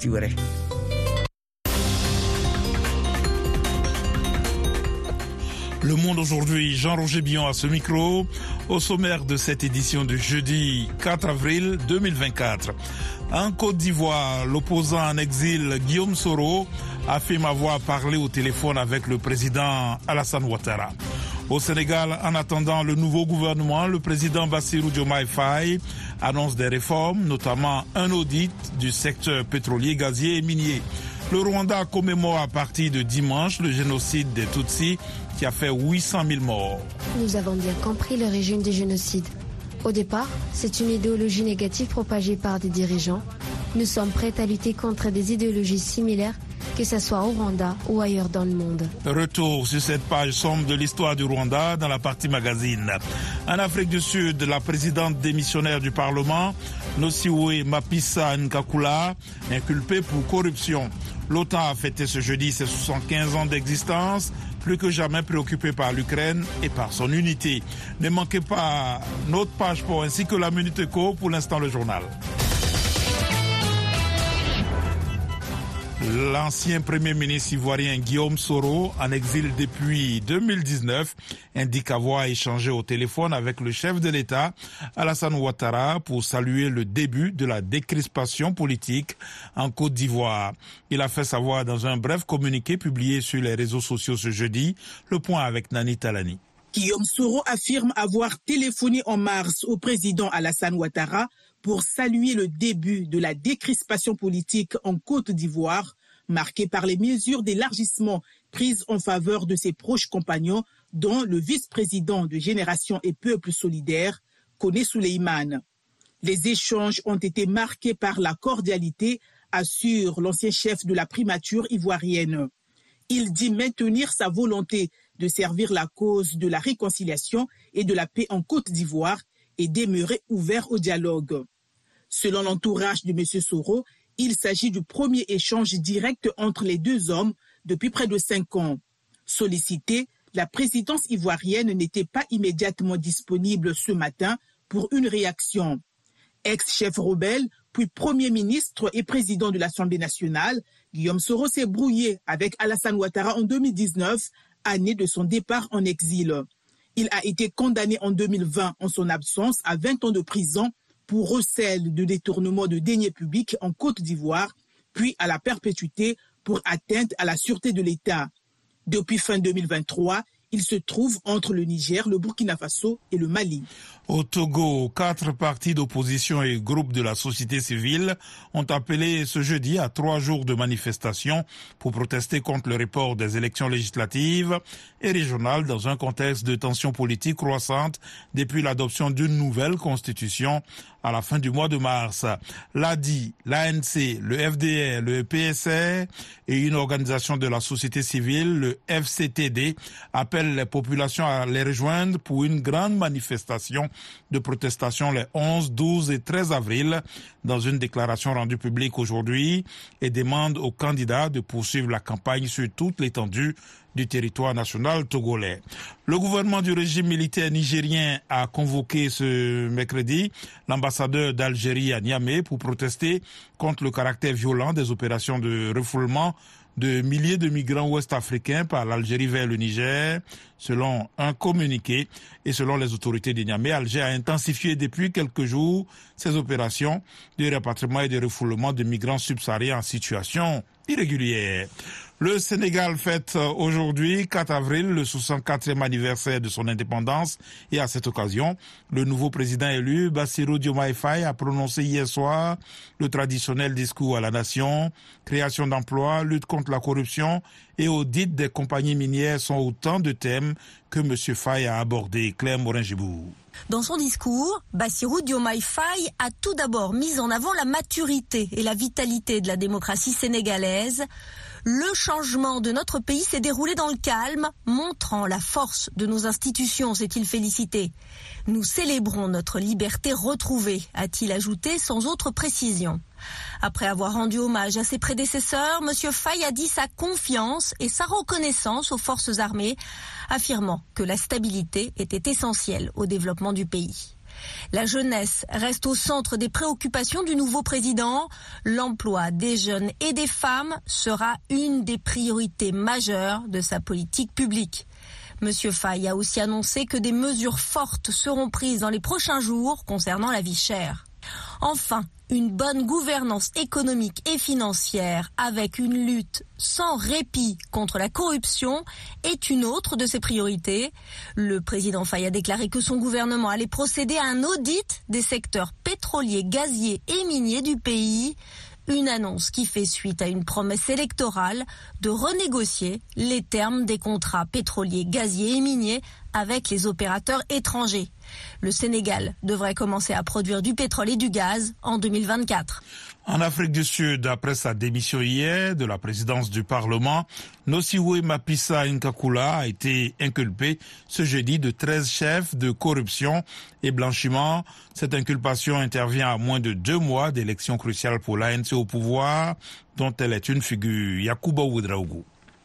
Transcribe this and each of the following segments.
situerait. Le Monde aujourd'hui, Jean-Roger Billon à ce micro, au sommaire de cette édition de jeudi 4 avril 2024. En Côte d'Ivoire, l'opposant en exil Guillaume Soro affirme avoir parlé au téléphone avec le président Alassane Ouattara. Au Sénégal, en attendant le nouveau gouvernement, le président Bassirou Diomaye Faye annonce des réformes, notamment un audit du secteur pétrolier, gazier et minier. Le Rwanda commémore à partir de dimanche le génocide des Tutsis qui a fait 800 000 morts. Nous avons bien compris le régime du génocide. Au départ, c'est une idéologie négative propagée par des dirigeants. Nous sommes prêts à lutter contre des idéologies similaires, que ce soit au Rwanda ou ailleurs dans le monde. Retour sur cette page sombre de l'histoire du Rwanda dans la partie magazine. En Afrique du Sud, la présidente démissionnaire du Parlement, Nosiwe Mapisa Nkakula, inculpée pour corruption. L'OTAN a fêté ce jeudi ses 75 ans d'existence, plus que jamais préoccupée par l'Ukraine et par son unité. Ne manquez pas notre page pour ainsi que la Minute Éco, pour l'instant le journal. L'ancien Premier ministre ivoirien Guillaume Soro, en exil depuis 2019, indique avoir échangé au téléphone avec le chef de l'État, Alassane Ouattara, pour saluer le début de la décrispation politique en Côte d'Ivoire. Il a fait savoir dans un bref communiqué publié sur les réseaux sociaux ce jeudi. Le point avec Nani Talani. Guillaume Soro affirme avoir téléphoné en mars au président Alassane Ouattara pour saluer le début de la décrispation politique en Côte d'Ivoire, marquée par les mesures d'élargissement prises en faveur de ses proches compagnons, dont le vice-président de Génération et Peuple Solidaire, Koné Souleymane. Les échanges ont été marqués par la cordialité, assure l'ancien chef de la primature ivoirienne. Il dit maintenir sa volonté de servir la cause de la réconciliation et de la paix en Côte d'Ivoire et demeurer ouvert au dialogue. Selon l'entourage de M. Soro, il s'agit du premier échange direct entre les deux hommes depuis près de 5 ans. Sollicitée, la présidence ivoirienne n'était pas immédiatement disponible ce matin pour une réaction. Ex-chef rebelle, puis Premier ministre et président de l'Assemblée nationale, Guillaume Soro s'est brouillé avec Alassane Ouattara en 2019, année de son départ en exil. Il a été condamné en 2020 en son absence à 20 ans de prison pour recel de détournement de deniers publics en Côte d'Ivoire, puis à la perpétuité pour atteinte à la sûreté de l'État. Depuis fin 2023, il se trouve entre le Niger, le Burkina Faso et le Mali. Au Togo, 4 partis d'opposition et groupes de la société civile ont appelé ce jeudi à 3 jours de manifestation pour protester contre le report des élections législatives et régionales dans un contexte de tensions politiques croissantes depuis l'adoption d'une nouvelle constitution à la fin du mois de mars. L'ADI, l'ANC, le FDR, le PSR et une organisation de la société civile, le FCTD, appellent les populations à les rejoindre pour une grande manifestation de protestation les 11, 12 et 13 avril dans une déclaration rendue publique aujourd'hui et demandent aux candidats de poursuivre la campagne sur toute l'étendue du territoire national togolais. Le gouvernement du régime militaire nigérien a convoqué ce mercredi l'ambassadeur d'Algérie à Niamey pour protester contre le caractère violent des opérations de refoulement de milliers de migrants ouest-africains par l'Algérie vers le Niger. Selon un communiqué et selon les autorités de Niamey, Alger a intensifié depuis quelques jours ses opérations de rapatriement et de refoulement de migrants subsahariens en situation irrégulière. Le Sénégal fête aujourd'hui, 4 avril, le 64e anniversaire de son indépendance et à cette occasion, le nouveau président élu, Bassirou Diomaye Faye, a prononcé hier soir le traditionnel discours à la nation. Création d'emplois, lutte contre la corruption et audit des compagnies minières sont autant de thèmes que M. Faye a abordés. Claire Morin-Gibou. Dans son discours, Bassirou Diomaye Faye a tout d'abord mis en avant la maturité et la vitalité de la démocratie sénégalaise. Le changement de notre pays s'est déroulé dans le calme, montrant la force de nos institutions, s'est-il félicité. Nous célébrons notre liberté retrouvée, a-t-il ajouté sans autre précision. Après avoir rendu hommage à ses prédécesseurs, M. Faye a dit sa confiance et sa reconnaissance aux forces armées, affirmant que la stabilité était essentielle au développement du pays. La jeunesse reste au centre des préoccupations du nouveau président. L'emploi des jeunes et des femmes sera une des priorités majeures de sa politique publique. Monsieur Faye a aussi annoncé que des mesures fortes seront prises dans les prochains jours concernant la vie chère. Enfin, une bonne gouvernance économique et financière avec une lutte sans répit contre la corruption est une autre de ses priorités. Le président Faye a déclaré que son gouvernement allait procéder à un audit des secteurs pétroliers, gaziers et miniers du pays. Une annonce qui fait suite à une promesse électorale de renégocier les termes des contrats pétroliers, gaziers et miniers avec les opérateurs étrangers. Le Sénégal devrait commencer à produire du pétrole et du gaz en 2024. En Afrique du Sud, après sa démission hier de la présidence du Parlement, Nosiwe Mapisa Nkakula a été inculpé ce jeudi de 13 chefs de corruption et blanchiment. Cette inculpation intervient à moins de 2 mois d'élections cruciales pour l'ANC au pouvoir, dont elle est une figure. Yakuba Ouedraogo.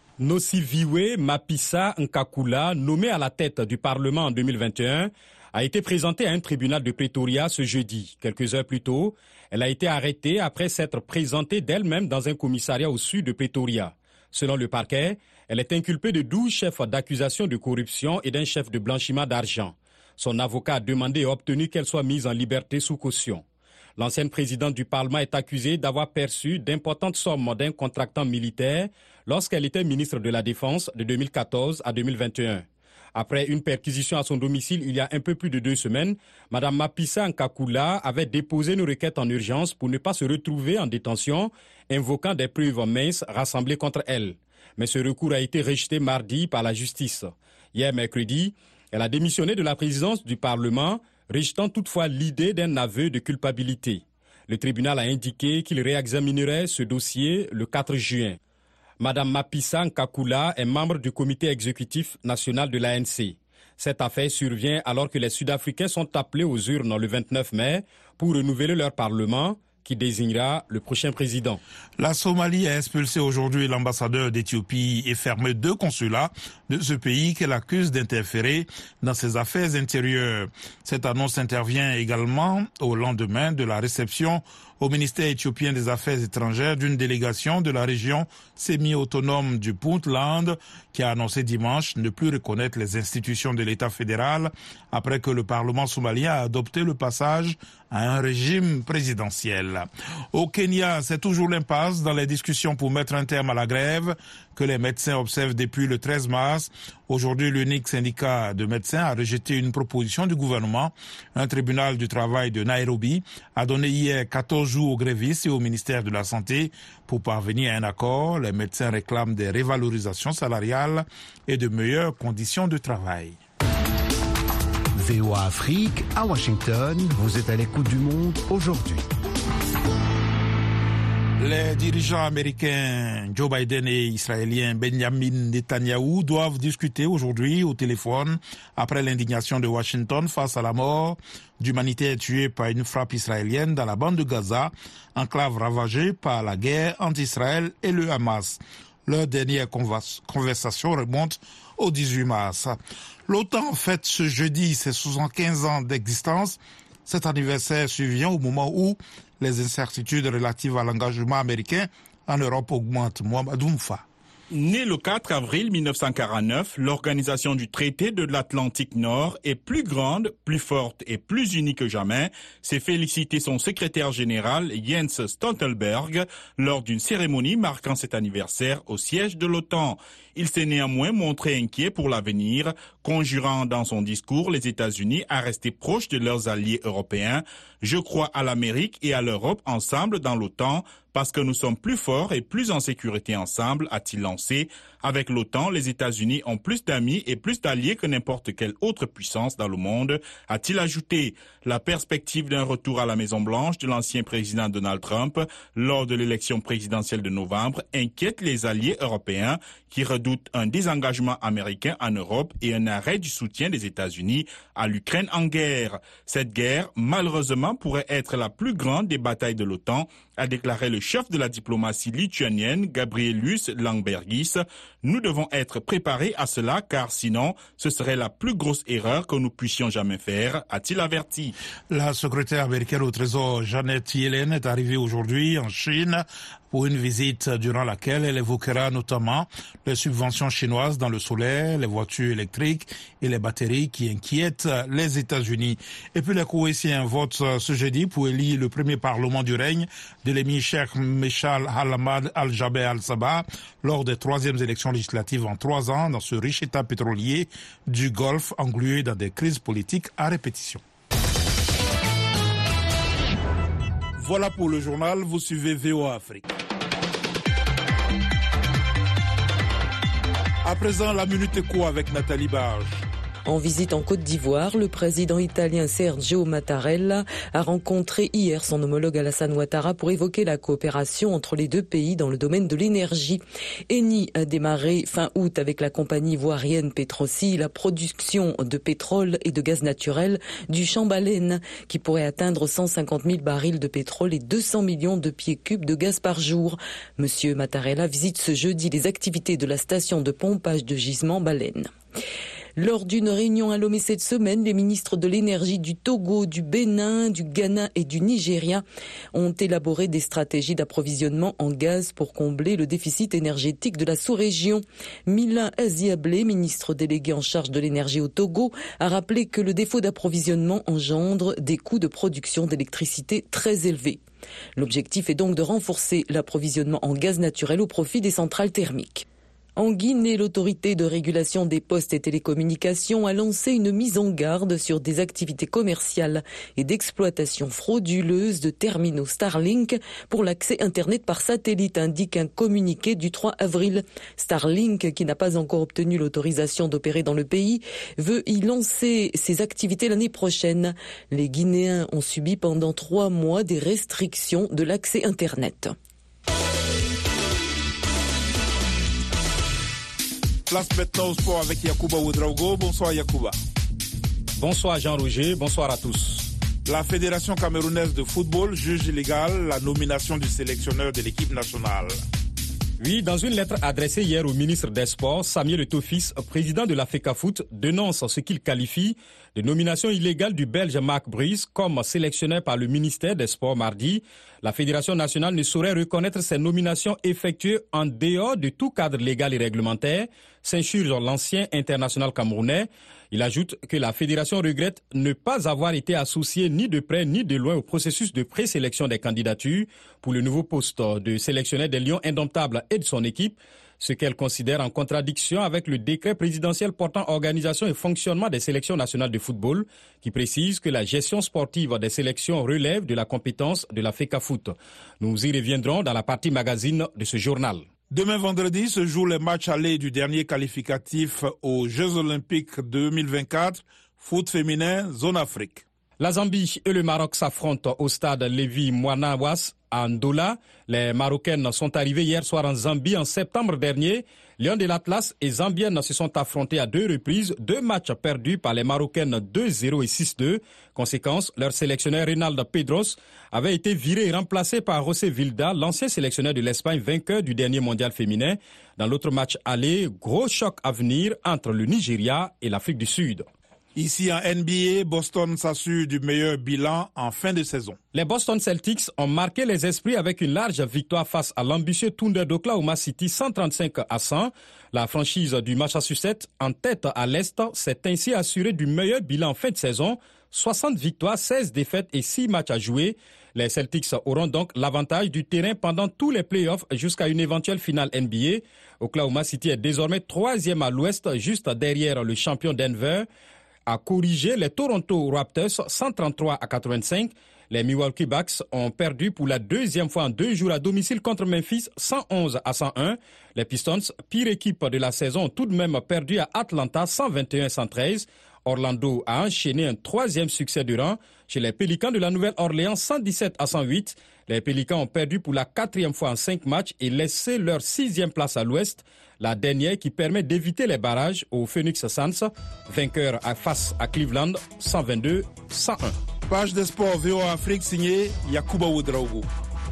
Nosiwe Mapisa Nkakula, nommé à la tête du Parlement en 2021, a été présentée à un tribunal de Pretoria ce jeudi. Quelques heures plus tôt, elle a été arrêtée après s'être présentée d'elle-même dans un commissariat au sud de Pretoria. Selon le parquet, elle est inculpée de 12 chefs d'accusation de corruption et d'un chef de blanchiment d'argent. Son avocat a demandé et obtenu qu'elle soit mise en liberté sous caution. L'ancienne présidente du Parlement est accusée d'avoir perçu d'importantes sommes d'un contractant militaire lorsqu'elle était ministre de la Défense de 2014 à 2021. Après une perquisition à son domicile il y a un peu plus de 2 semaines, Mme Mapisa Nkakula avait déposé une requête en urgence pour ne pas se retrouver en détention, invoquant des preuves minces rassemblées contre elle. Mais ce recours a été rejeté mardi par la justice. Hier mercredi, elle a démissionné de la présidence du Parlement, rejetant toutefois l'idée d'un aveu de culpabilité. Le tribunal a indiqué qu'il réexaminerait ce dossier le 4 juin. Madame Mapisa Nkakula est membre du comité exécutif national de l'ANC. Cette affaire survient alors que les Sud-Africains sont appelés aux urnes le 29 mai pour renouveler leur parlement qui désignera le prochain président. La Somalie a expulsé aujourd'hui l'ambassadeur d'Éthiopie et fermé 2 consulats de ce pays qu'elle accuse d'interférer dans ses affaires intérieures. Cette annonce intervient également au lendemain de la réception au ministère éthiopien des Affaires étrangères d'une délégation de la région semi-autonome du Puntland qui a annoncé dimanche ne plus reconnaître les institutions de l'État fédéral après que le Parlement somalien a adopté le passage à un régime présidentiel. Au Kenya, c'est toujours l'impasse dans les discussions pour mettre un terme à la grève que les médecins observent depuis le 13 mars. Aujourd'hui, l'unique syndicat de médecins a rejeté une proposition du gouvernement. Un tribunal du travail de Nairobi a donné hier 14 jours aux grévistes et au ministère de la Santé pour parvenir à un accord. Les médecins réclament des revalorisations salariales et de meilleures conditions de travail. VOA Afrique, à Washington, vous êtes à l'écoute du monde aujourd'hui. Les dirigeants américains Joe Biden et israéliens Benjamin Netanyahou doivent discuter aujourd'hui au téléphone après l'indignation de Washington face à la mort d'humanitaires tués par une frappe israélienne dans la bande de Gaza, enclave ravagée par la guerre entre Israël et le Hamas. Leur dernière conversation remonte au 18 mars. L'OTAN fête ce jeudi ses 75 ans d'existence. Cet anniversaire survient au moment où les incertitudes relatives à l'engagement américain en Europe augmentent. Mohamed Oumfa. Née le 4 avril 1949, l'organisation du traité de l'Atlantique Nord est plus grande, plus forte et plus unie que jamais, s'est félicité son secrétaire général Jens Stoltenberg lors d'une cérémonie marquant cet anniversaire au siège de l'OTAN. Il s'est néanmoins montré inquiet pour l'avenir, conjurant dans son discours les États-Unis à rester proches de leurs alliés européens. « Je crois à l'Amérique et à l'Europe ensemble dans l'OTAN parce que nous sommes plus forts et plus en sécurité ensemble », a-t-il lancé. Avec l'OTAN, les États-Unis ont plus d'amis et plus d'alliés que n'importe quelle autre puissance dans le monde, a-t-il ajouté. La perspective d'un retour à la Maison-Blanche de l'ancien président Donald Trump lors de l'élection présidentielle de novembre inquiète les alliés européens qui redoutent redoute un désengagement américain en Europe et un arrêt du soutien des États-Unis à l'Ukraine en guerre. Cette guerre, malheureusement, pourrait être la plus grande des batailles de l'OTAN, a déclaré le chef de la diplomatie lituanienne, Gabrielius Landsbergis. Nous devons être préparés à cela car sinon, ce serait la plus grosse erreur que nous puissions jamais faire, a-t-il averti. La secrétaire américaine au Trésor, Janet Yellen, est arrivée aujourd'hui en Chine pour une visite durant laquelle elle évoquera notamment les subventions chinoises dans le solaire, les voitures électriques et les batteries qui inquiètent les États-Unis. Et puis les Koweïtiens votent ce jeudi pour élire le premier parlement du règne de l'émir Cheikh Meshal Al-Hamad Al-Jaber Al-Sabah lors des 3e élections législatives en 3 ans dans ce riche état pétrolier du Golfe englué dans des crises politiques à répétition. Voilà pour le journal, vous suivez VOA Afrique. À présent, la Minute Éco avec Nathalie Barge. En visite en Côte d'Ivoire, le président italien Sergio Mattarella a rencontré hier son homologue Alassane Ouattara pour évoquer la coopération entre les deux pays dans le domaine de l'énergie. Eni a démarré fin août avec la compagnie ivoirienne Petroci la production de pétrole et de gaz naturel du champ Baleine qui pourrait atteindre 150 000 barils de pétrole et 200 millions de pieds cubes de gaz par jour. Monsieur Mattarella visite ce jeudi les activités de la station de pompage de gisement Baleine. Lors d'une réunion à Lomé cette semaine, les ministres de l'énergie du Togo, du Bénin, du Ghana et du Nigeria ont élaboré des stratégies d'approvisionnement en gaz pour combler le déficit énergétique de la sous-région. Mila Aziablé, ministre délégué en charge de l'énergie au Togo, a rappelé que le défaut d'approvisionnement engendre des coûts de production d'électricité très élevés. L'objectif est donc de renforcer l'approvisionnement en gaz naturel au profit des centrales thermiques. En Guinée, l'autorité de régulation des postes et télécommunications a lancé une mise en garde sur des activités commerciales et d'exploitation frauduleuse de terminaux Starlink pour l'accès Internet par satellite, indique un communiqué du 3 avril. Starlink, qui n'a pas encore obtenu l'autorisation d'opérer dans le pays, veut y lancer ses activités l'année prochaine. Les Guinéens ont subi pendant 3 mois des restrictions de l'accès Internet. Place maintenant au sport avec Yacouba Ouedraogo. Bonsoir Yacouba. Bonsoir Jean-Roger, bonsoir à tous. La Fédération camerounaise de football juge illégale la nomination du sélectionneur de l'équipe nationale. Oui, dans une lettre adressée hier au ministre des Sports, Samuel Eto'o-Fils, président de la FECAFOOT, dénonce ce qu'il qualifie de nomination illégale du Belge Marc Brice comme sélectionneur par le ministère des Sports mardi. La Fédération nationale ne saurait reconnaître ces nominations effectuées en dehors de tout cadre légal et réglementaire, s'insurge l'ancien international camerounais. Il ajoute que la fédération regrette ne pas avoir été associée ni de près ni de loin au processus de présélection des candidatures pour le nouveau poste de sélectionneur des Lions indomptables et de son équipe, ce qu'elle considère en contradiction avec le décret présidentiel portant organisation et fonctionnement des sélections nationales de football, qui précise que la gestion sportive des sélections relève de la compétence de la FECAFOOT. Nous y reviendrons dans la partie magazine de ce journal. Demain vendredi se jouent les matchs allés du dernier qualificatif aux Jeux Olympiques 2024, foot féminin, zone Afrique. La Zambie et le Maroc s'affrontent au stade Lévi Mouanawas à Ndola. Les Marocaines sont arrivées hier soir en Zambie en septembre dernier. Lions de l'Atlas et Zambiennes se sont affrontés à 2 reprises, 2 matchs perdus par les Marocaines 2-0 et 6-2. Conséquence, leur sélectionneur Rinaldo Pedros avait été viré et remplacé par José Vilda, l'ancien sélectionneur de l'Espagne vainqueur du dernier mondial féminin. Dans l'autre match aller, gros choc à venir entre le Nigeria et l'Afrique du Sud. Ici en NBA, Boston s'assure du meilleur bilan en fin de saison. Les Boston Celtics ont marqué les esprits avec une large victoire face à l'ambitieux Thunder d'Oklahoma City 135-100. La franchise du Massachusetts, en tête à l'Est, s'est ainsi assurée du meilleur bilan en fin de saison. 60 victoires, 16 défaites et 6 matchs à jouer. Les Celtics auront donc l'avantage du terrain pendant tous les playoffs jusqu'à une éventuelle finale NBA. Oklahoma City est désormais 3e à l'Ouest, juste derrière le champion Denver, a corrigé les Toronto Raptors 133-85. Les Milwaukee Bucks ont perdu pour la 2e fois en 2 jours à domicile contre Memphis 111-101. Les Pistons, pire équipe de la saison, ont tout de même perdu à Atlanta 121-113. Orlando a enchaîné un 3e succès de rang chez les Pélicans de la Nouvelle-Orléans 117-108. Les Pélicans ont perdu pour la 4e fois en 5 matchs et laissé leur 6e place à l'Ouest, la dernière qui permet d'éviter les barrages au Phoenix Suns, vainqueur face à Cleveland 122-101. Page des sports VOA Afrique signée Yacouba Ouedraogo.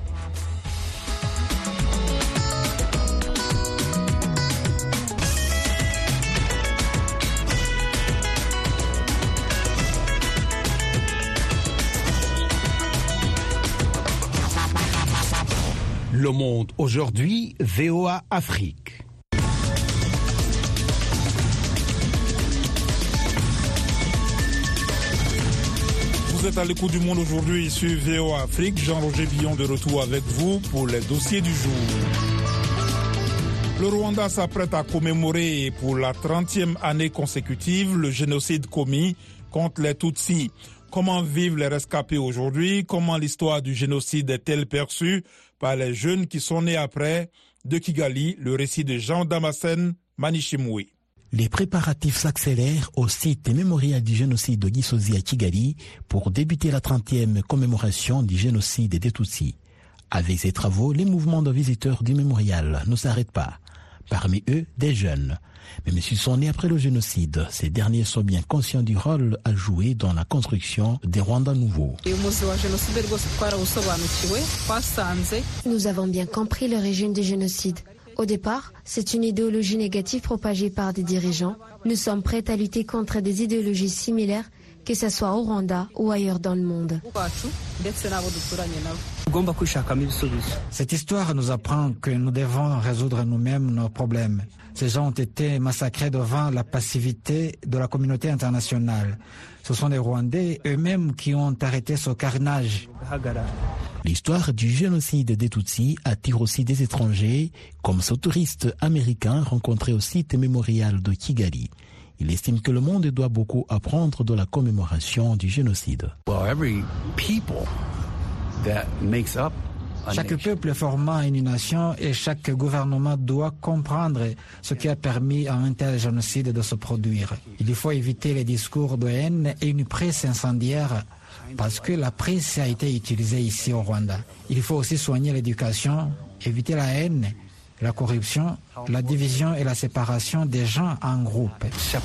Le monde aujourd'hui, VOA Afrique. Vous êtes à l'écoute du monde aujourd'hui sur VOA Afrique. Jean-Roger Billon de retour avec vous pour les dossiers du jour. Le Rwanda s'apprête à commémorer pour la 30e année consécutive le génocide commis contre les Tutsis. Comment vivent les rescapés aujourd'hui? Comment l'histoire du génocide est-elle perçue par les jeunes qui sont nés après? De Kigali, le récit de Jean Damascène Manishimwe. Les préparatifs s'accélèrent au site mémorial du génocide de Gisozi à Kigali pour débuter la 30e commémoration du génocide des Tutsis. Avec ces travaux, les mouvements de visiteurs du mémorial ne s'arrêtent pas. Parmi eux, des jeunes. Même s'ils sont nés après le génocide, ces derniers sont bien conscients du rôle à jouer dans la construction des Rwandais nouveaux. Nous avons bien compris le régime du génocide. Au départ, c'est une idéologie négative propagée par des dirigeants. Nous sommes prêts à lutter contre des idéologies similaires, que ce soit au Rwanda ou ailleurs dans le monde. Cette histoire nous apprend que nous devons résoudre nous-mêmes nos problèmes. Ces gens ont été massacrés devant la passivité de la communauté internationale. Ce sont les Rwandais eux-mêmes qui ont arrêté ce carnage. L'histoire du génocide des Tutsis attire aussi des étrangers, comme ce touriste américain rencontré au site mémorial de Kigali. Il estime que le monde doit beaucoup apprendre de la commémoration du génocide. Chaque peuple formant une nation et chaque gouvernement doit comprendre ce qui a permis à un tel génocide de se produire. Il faut éviter les discours de haine et une presse incendiaire parce que la presse a été utilisée ici au Rwanda. Il faut aussi soigner l'éducation, éviter la haine, la corruption, la division et la séparation des gens en groupes.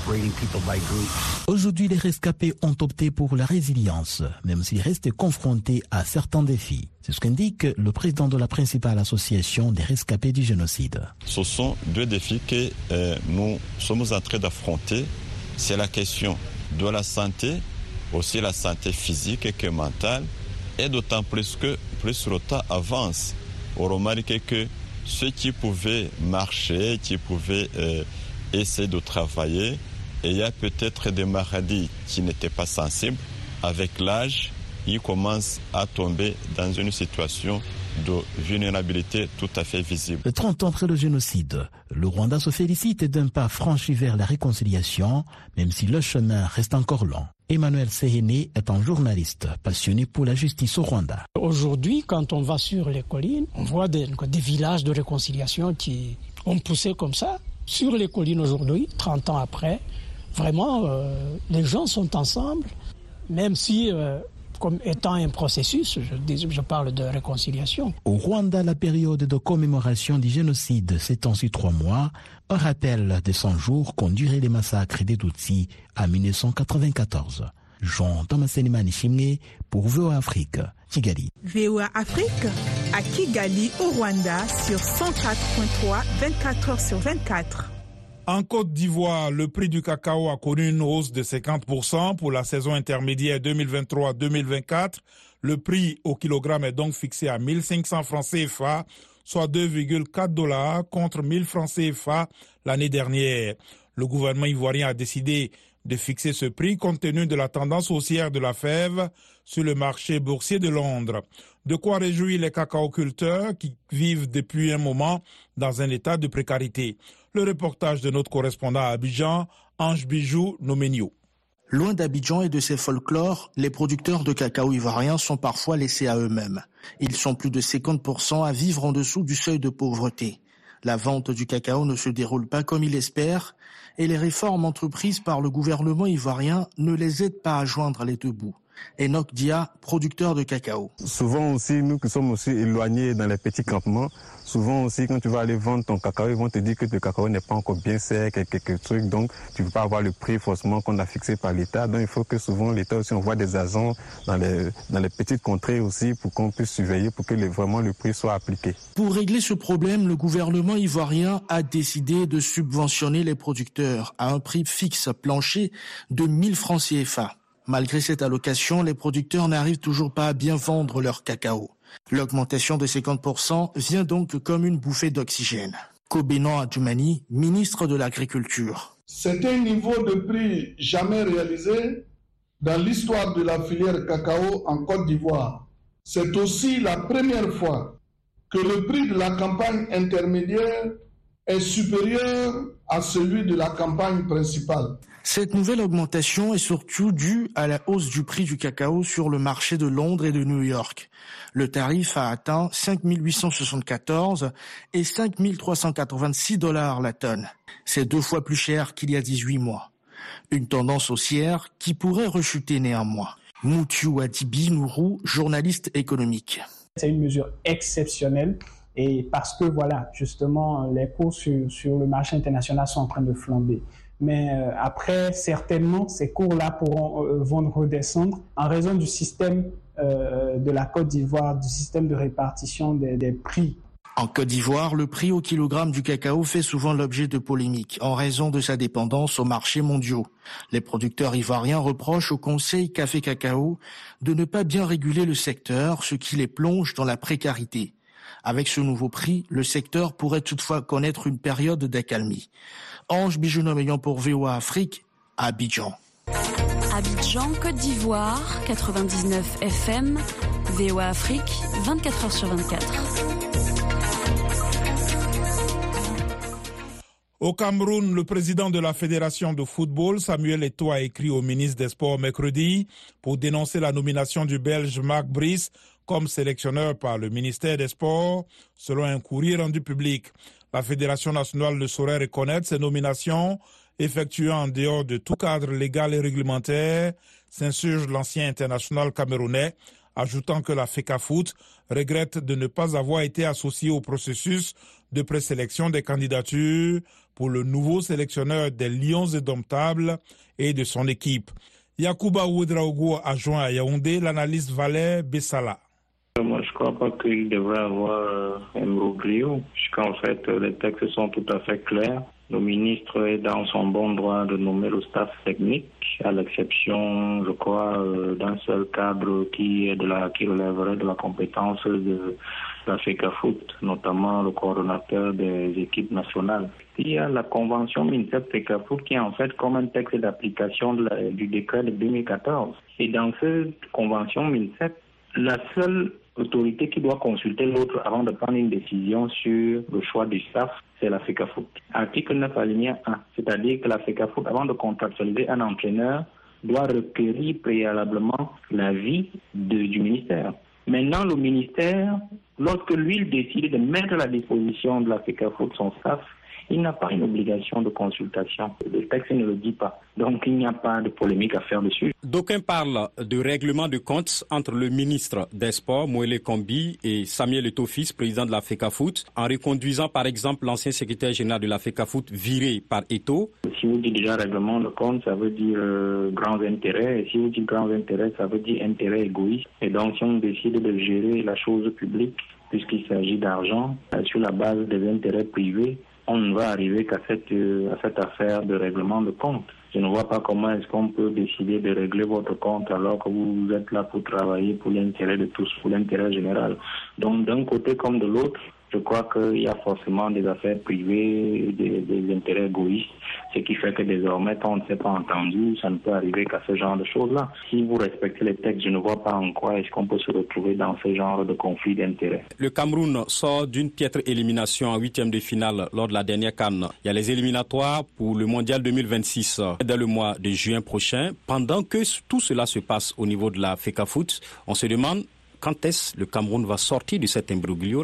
Aujourd'hui, les rescapés ont opté pour la résilience, même s'ils restent confrontés à certains défis. C'est ce qu'indique le président de la principale association des rescapés du génocide. Ce sont deux défis que nous sommes en train d'affronter. C'est la question de la santé, aussi la santé physique et mentale, et d'autant plus que plus le temps avance. On remarque que ceux qui pouvaient marcher, qui pouvaient essayer de travailler, et il y a peut-être des maladies qui n'étaient pas sensibles. Avec l'âge, ils commencent à tomber dans une situation de vulnérabilité tout à fait visible. 30 ans après le génocide, le Rwanda se félicite d'un pas franchi vers la réconciliation, même si le chemin reste encore long. Emmanuel Sehene est un journaliste passionné pour la justice au Rwanda. Aujourd'hui, quand on va sur les collines, on voit des villages de réconciliation qui ont poussé comme ça. Sur les collines aujourd'hui, 30 ans après, vraiment, les gens sont ensemble, même si... comme étant un processus, je parle de réconciliation. Au Rwanda, la période de commémoration du génocide s'étend sur 3 mois, un rappel des 100 jours qu'ont duré les massacres des Tutsis en 1994. Jean Damascène Manishimwe pour VOA Afrique, Kigali. VOA Afrique à Kigali, au Rwanda, sur 104.3, 24 heures sur 24. En Côte d'Ivoire, le prix du cacao a connu une hausse de 50% pour la saison intermédiaire 2023-2024. Le prix au kilogramme est donc fixé à 1500 francs CFA, soit 2,4 $ contre 1000 francs CFA l'année dernière. Le gouvernement ivoirien a décidé de fixer ce prix compte tenu de la tendance haussière de la fève sur le marché boursier de Londres. De quoi réjouir les cacaoculteurs qui vivent depuis un moment dans un état de précarité. Le reportage de notre correspondant à Abidjan, Ange Bijou Nomenio. Loin d'Abidjan et de ses folklores, les producteurs de cacao ivoiriens sont parfois laissés à eux-mêmes. Ils sont plus de 50% à vivre en dessous du seuil de pauvreté. La vente du cacao ne se déroule pas comme il espère et les réformes entreprises par le gouvernement ivoirien ne les aident pas à joindre les deux bouts. Enoch Dia, producteur de cacao. Souvent aussi, nous qui sommes aussi éloignés dans les petits campements, souvent aussi quand tu vas aller vendre ton cacao, ils vont te dire que le cacao n'est pas encore bien sec, quelques trucs, donc tu ne peux pas avoir le prix forcément qu'on a fixé par l'État. Donc il faut que souvent l'État aussi envoie des agents dans les petites contrées aussi pour qu'on puisse surveiller, pour que vraiment le prix soit appliqué. Pour régler ce problème, le gouvernement ivoirien a décidé de subventionner les producteurs à un prix fixe plancher de 1000 francs CFA. Malgré cette allocation, les producteurs n'arrivent toujours pas à bien vendre leur cacao. L'augmentation de 50% vient donc comme une bouffée d'oxygène. Kobenan Adjoumani, ministre de l'Agriculture. C'est un niveau de prix jamais réalisé dans l'histoire de la filière cacao en Côte d'Ivoire. C'est aussi la première fois que le prix de la campagne intermédiaire est supérieur à celui de la campagne principale. Cette nouvelle augmentation est surtout due à la hausse du prix du cacao sur le marché de Londres et de New York. Le tarif a atteint 5 874 et 5 386 $ la tonne. C'est 2 fois plus cher qu'il y a 18 mois. Une tendance haussière qui pourrait rechuter néanmoins. Moutiu Adibi Nourou, journaliste économique. C'est une mesure exceptionnelle. Et parce que voilà, justement, les cours sur le marché international sont en train de flamber. Mais après, certainement, ces cours-là vont redescendre en raison du système de la Côte d'Ivoire, du système de répartition des prix. En Côte d'Ivoire, le prix au kilogramme du cacao fait souvent l'objet de polémiques en raison de sa dépendance aux marchés mondiaux. Les producteurs ivoiriens reprochent au Conseil Café Cacao de ne pas bien réguler le secteur, ce qui les plonge dans la précarité. Avec ce nouveau prix, le secteur pourrait toutefois connaître une période d'accalmie. Ange Bijounom ayant pour VOA Afrique, à Abidjan. Abidjan, Côte d'Ivoire, 99 FM, VOA Afrique, 24h sur 24. Au Cameroun, le président de la Fédération de football, Samuel Eto'o, a écrit au ministre des Sports mercredi pour dénoncer la nomination du Belge Marc Brice comme sélectionneur par le ministère des Sports, selon un courrier rendu public. La Fédération nationale ne saurait reconnaître ces nominations effectuées en dehors de tout cadre légal et réglementaire, s'insurge l'ancien international camerounais, ajoutant que la FECAFOOT regrette de ne pas avoir été associée au processus de présélection des candidatures pour le nouveau sélectionneur des Lions indomptables et de son équipe. Yacouba Ouedraogo a joint à Yaoundé l'analyste Valère Bessala. Moi, je ne crois pas qu'il devrait avoir un imbroglio, puisqu'en fait, les textes sont tout à fait clairs. Le ministre est dans son bon droit de nommer le staff technique, à l'exception, je crois, d'un seul cadre qui relèverait de la compétence de la FECAFOOT, notamment le coordonnateur des équipes nationales. Il y a la convention MINSEP-FECAFOOT qui est en fait comme un texte d'application du décret de 2014. Et dans cette convention MINSEP, la seule autorité qui doit consulter l'autre avant de prendre une décision sur le choix du staff, c'est la FECAFOOT. Article 9 alinéa 1, c'est-à-dire que la FECAFOOT, avant de contractualiser un entraîneur, doit requérir préalablement l'avis du ministère. Maintenant, le ministère, lorsque lui il décide de mettre à la disposition de la FECAFOOT son staff, il n'a pas une obligation de consultation. Le texte ne le dit pas. Donc, il n'y a pas de polémique à faire dessus. D'aucuns parlent de règlement de comptes entre le ministre des Sports, Moele Kombi, et Samuel Eto'o, président de la FECAFOOT, en reconduisant par exemple l'ancien secrétaire général de la FECAFOOT viré par Eto'o. Si vous dites déjà règlement de compte, ça veut dire grands intérêts. Et si vous dites grands intérêts, ça veut dire intérêt égoïste. Et donc, si on décide de gérer la chose publique, puisqu'il s'agit d'argent, sur la base des intérêts privés, on ne va arriver qu'à cette affaire de règlement de compte. Je ne vois pas comment est-ce qu'on peut décider de régler votre compte alors que vous êtes là pour travailler pour l'intérêt de tous, pour l'intérêt général. Donc d'un côté comme de l'autre, je crois qu'il y a forcément des affaires privées, des intérêts égoïstes, ce qui fait que désormais, quand on ne s'est pas entendu, ça ne peut arriver qu'à ce genre de choses-là. Si vous respectez les textes, je ne vois pas en quoi est-ce qu'on peut se retrouver dans ce genre de conflit d'intérêts. Le Cameroun sort d'une piètre élimination en huitième de finale lors de la dernière CAN. Il y a les éliminatoires pour le Mondial 2026 dès le mois de juin prochain. Pendant que tout cela se passe au niveau de la FECAFOOT, on se demande quand est-ce que le Cameroun va sortir de cet imbroglio-là? Nous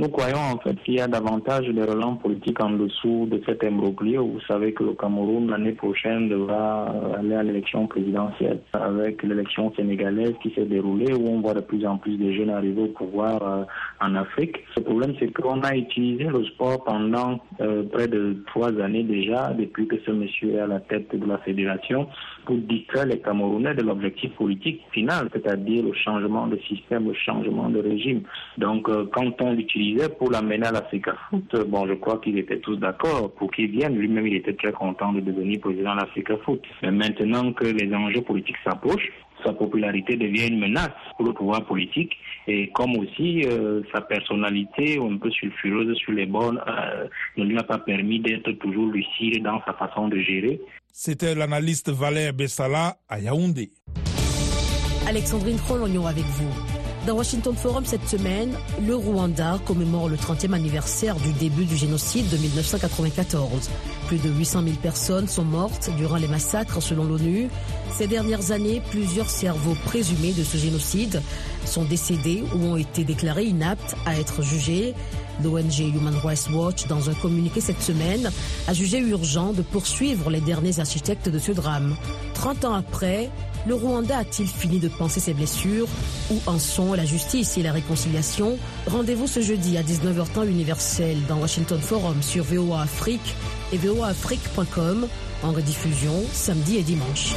nous croyons en fait qu'il y a davantage de relents politiques en dessous de cet imbroglio. Vous savez que le Cameroun l'année prochaine devra aller à l'élection présidentielle avec l'élection sénégalaise qui s'est déroulée où on voit de plus en plus de jeunes arriver au pouvoir en Afrique. Le problème c'est qu'on a utilisé le sport pendant près de 3 années déjà, depuis que ce monsieur est à la tête de la fédération, pour distraire les Camerounais de l'objectif politique final, c'est-à-dire le changement de système, le changement de régime. Donc quand on l'utilisait pour l'amener à l'Africafoot, je crois qu'ils étaient tous d'accord pour qu'il vienne. Lui-même, il était très content de devenir président de l'Africafoot. Mais maintenant que les enjeux politiques s'approchent, sa popularité devient une menace pour le pouvoir politique et comme aussi sa personnalité un peu sulfureuse sur les bornes ne lui a pas permis d'être toujours lucide dans sa façon de gérer. C'était l'analyste Valère Bessala à Yaoundé. Alexandrine Frolognon avec vous. Dans Washington Forum cette semaine, le Rwanda commémore le 30e anniversaire du début du génocide de 1994. Plus de 800 000 personnes sont mortes durant les massacres selon l'ONU. Ces dernières années, plusieurs cerveaux présumés de ce génocide sont décédés ou ont été déclarés inaptes à être jugés. L'ONG Human Rights Watch, dans un communiqué cette semaine, a jugé urgent de poursuivre les derniers architectes de ce drame. 30 ans après, le Rwanda a-t-il fini de panser ses blessures? Où en sont la justice et la réconciliation? Rendez-vous ce jeudi à 19h temps universel dans Washington Forum sur VOA Afrique et voaafrique.com, en rediffusion samedi et dimanche.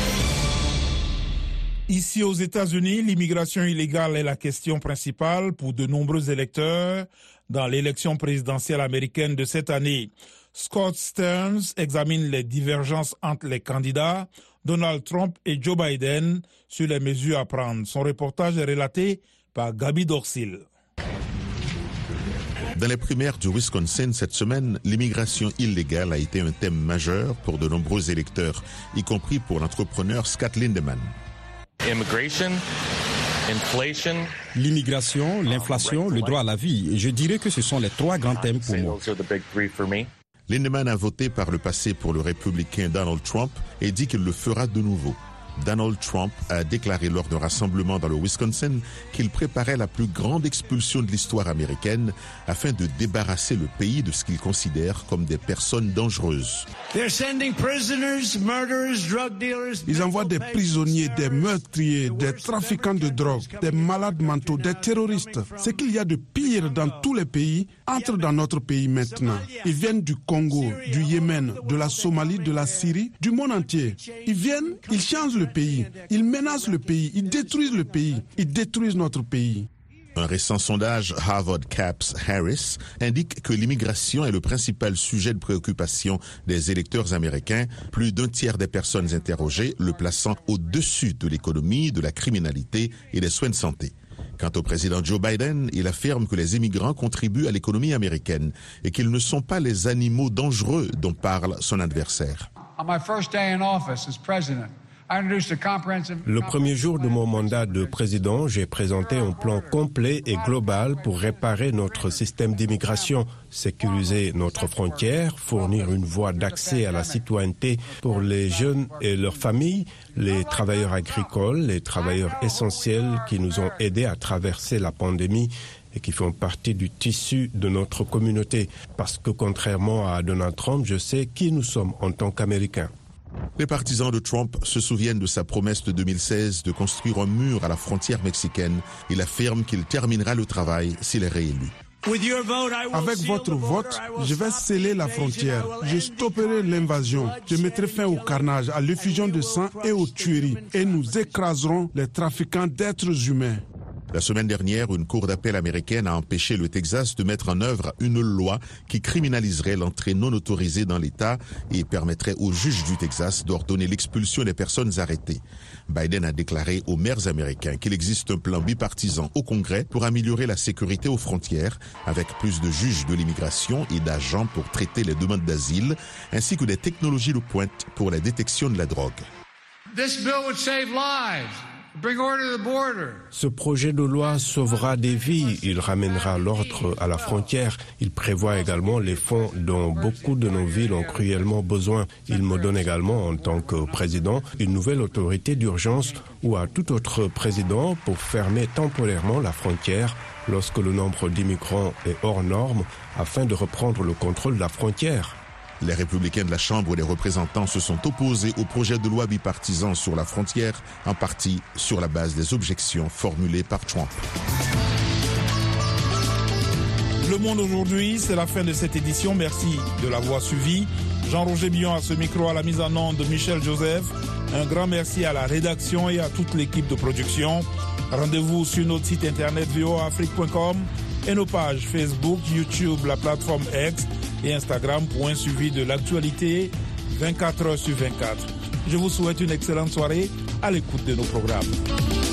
Ici aux États-Unis, l'immigration illégale est la question principale pour de nombreux électeurs dans l'élection présidentielle américaine de cette année. Scott Stearns examine les divergences entre les candidats Donald Trump et Joe Biden sur les mesures à prendre. Son reportage est relaté par Gabi Dorsil. Dans les primaires du Wisconsin cette semaine, l'immigration illégale a été un thème majeur pour de nombreux électeurs, y compris pour l'entrepreneur Scott Lindemann. L'immigration, l'inflation, le droit à la vie. Je dirais que ce sont les 3 grands thèmes pour moi. Lindemann a voté par le passé pour le républicain Donald Trump et dit qu'il le fera de nouveau. Donald Trump a déclaré lors d'un rassemblement dans le Wisconsin qu'il préparait la plus grande expulsion de l'histoire américaine afin de débarrasser le pays de ce qu'il considère comme des personnes dangereuses. Ils envoient des prisonniers, des meurtriers, des trafiquants de drogue, des malades mentaux, des terroristes. Ce qu'il y a de pire dans tous les pays entre dans notre pays maintenant. Ils viennent du Congo, du Yémen, de la Somalie, de la Syrie, du monde entier. Ils viennent, ils changent le pays, ils menacent le pays, ils détruisent le pays, ils détruisent notre pays. Un récent sondage Harvard Caps Harris indique que l'immigration est le principal sujet de préoccupation des électeurs américains, plus d'un tiers des personnes interrogées le plaçant au-dessus de l'économie, de la criminalité et des soins de santé. Quant au président Joe Biden, il affirme que les immigrants contribuent à l'économie américaine et qu'ils ne sont pas les animaux dangereux dont parle son adversaire. Le premier jour de mon mandat de président, j'ai présenté un plan complet et global pour réparer notre système d'immigration, sécuriser notre frontière, fournir une voie d'accès à la citoyenneté pour les jeunes et leurs familles, les travailleurs agricoles, les travailleurs essentiels qui nous ont aidés à traverser la pandémie et qui font partie du tissu de notre communauté. Parce que contrairement à Donald Trump, je sais qui nous sommes en tant qu'Américains. Les partisans de Trump se souviennent de sa promesse de 2016 de construire un mur à la frontière mexicaine. Il affirme qu'il terminera le travail s'il est réélu. Avec votre vote, je vais sceller la frontière. Je stopperai l'invasion. Je mettrai fin au carnage, à l'effusion de sang et aux tueries. Et nous écraserons les trafiquants d'êtres humains. La semaine dernière, une cour d'appel américaine a empêché le Texas de mettre en œuvre une loi qui criminaliserait l'entrée non autorisée dans l'État et permettrait aux juges du Texas d'ordonner l'expulsion des personnes arrêtées. Biden a déclaré aux maires américains qu'il existe un plan bipartisan au Congrès pour améliorer la sécurité aux frontières, avec plus de juges de l'immigration et d'agents pour traiter les demandes d'asile, ainsi que des technologies de pointe pour la détection de la drogue. Ce projet de loi sauvera des vies, il ramènera l'ordre à la frontière. Il prévoit également les fonds dont beaucoup de nos villes ont cruellement besoin. Il me donne également, en tant que président, une nouvelle autorité d'urgence ou à tout autre président pour fermer temporairement la frontière lorsque le nombre d'immigrants est hors norme afin de reprendre le contrôle de la frontière. Les républicains de la Chambre des représentants se sont opposés au projet de loi bipartisan sur la frontière, en partie sur la base des objections formulées par Trump. Le Monde aujourd'hui, c'est la fin de cette édition. Merci de l'avoir suivi. Jean-Roger Billon à ce micro, à la mise en onde de Michel Joseph. Un grand merci à la rédaction et à toute l'équipe de production. Rendez-vous sur notre site internet voaafrique.com et nos pages Facebook, YouTube, la plateforme X et Instagram pour un suivi de l'actualité 24 heures sur 24. Je vous souhaite une excellente soirée à l'écoute de nos programmes.